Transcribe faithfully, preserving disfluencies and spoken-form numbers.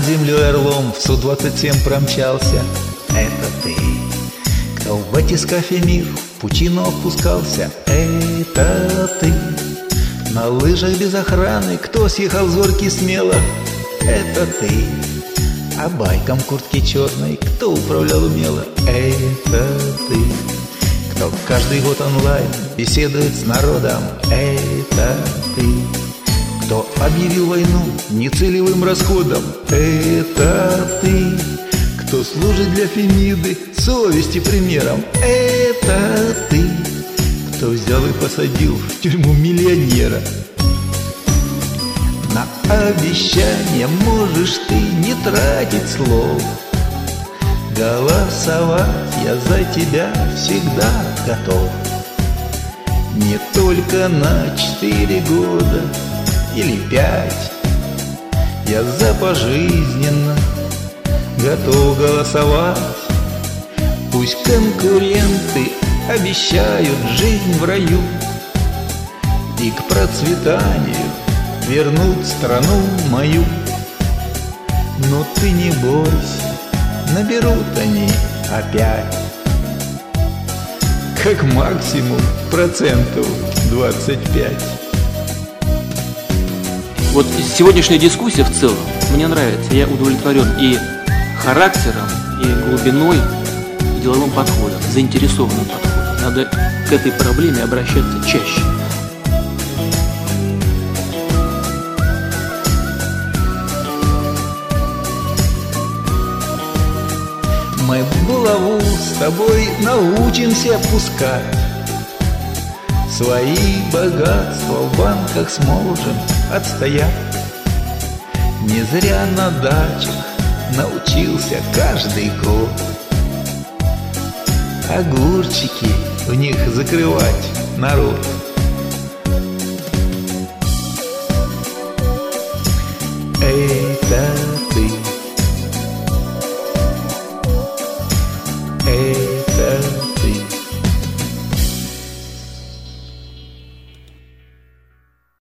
Над землей орлом в Су двадцать семь промчался. Это ты. Кто в батискафе мир в пучину опускался. Это ты. На лыжах без охраны кто съехал с горки смело. Это ты. А байком куртки черной кто управлял умело. Это ты. Кто каждый год онлайн беседует с народом. Это ты. Кто объявил войну нецелевым расходом. Это ты. Кто служит для Фемиды совести примером. Это ты. Кто взял и посадил в тюрьму миллионера. На обещание можешь ты не тратить слов. Голосовать я за тебя всегда готов. Не только на четыре года или пять. Я за пожизненно готов голосовать. Пусть конкуренты обещают жизнь в раю и к процветанию вернут страну мою. Но ты не бойся, наберут они опять как максимум процентов двадцать пять. Вот сегодняшняя дискуссия в целом мне нравится. Я удовлетворен и характером, и глубиной, и деловым подходом, заинтересованным подходом. Надо к этой проблеме обращаться чаще. Мы булаву с тобой научимся пускать. Свои богатства в банках сможем отстоять. Не зря на дачах научился каждый год огурчики в них закрывать народ.